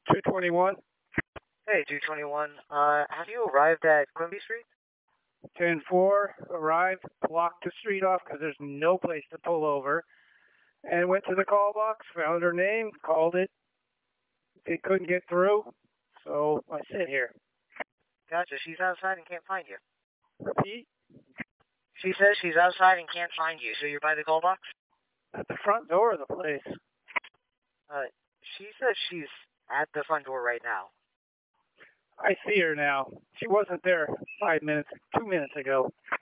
221, Hey, 221. Have you arrived at Quimby Street? 10-4, arrived, blocked the street off because there's no place to pull over, and went to the call box, found her name, called it. They couldn't get through, so I sit here. Gotcha. She's outside and can't find you. Repeat, She says she's outside and can't find you, so you're by the call box? at the front door of the place. She says she's at the front door right now. I see her now. She wasn't there 2 minutes ago.